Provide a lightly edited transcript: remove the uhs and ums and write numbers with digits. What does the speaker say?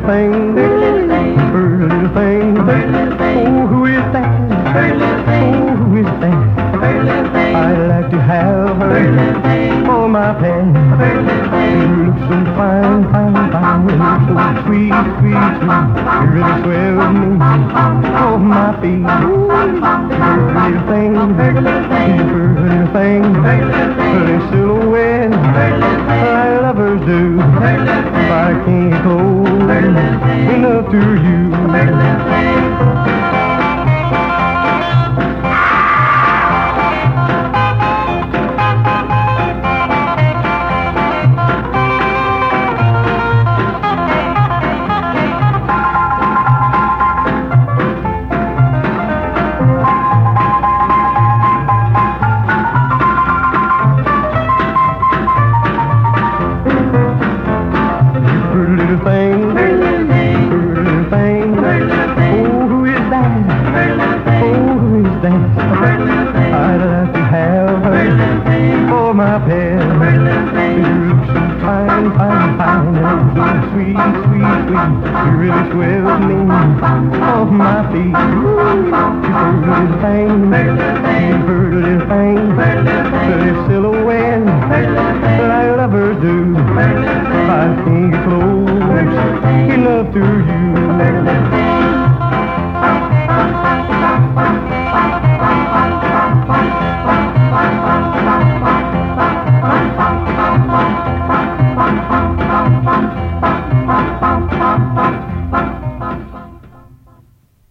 thing, pretty little thing. Oh, who is that? Oh, who is that? I'd like to have her for my pet. You look so fine, fine, fine. You look so sweet, sweet, sweet. You really swell me off my feet. Pretty little thing, pretty little thing. Pretty silhouette, like lovers do. If I can't hold enough to you. I'd like to have her for my pet. You look so fine, fine, fine, and so sweet, sweet, sweet. You really swell me off my feet. You pretty little thing.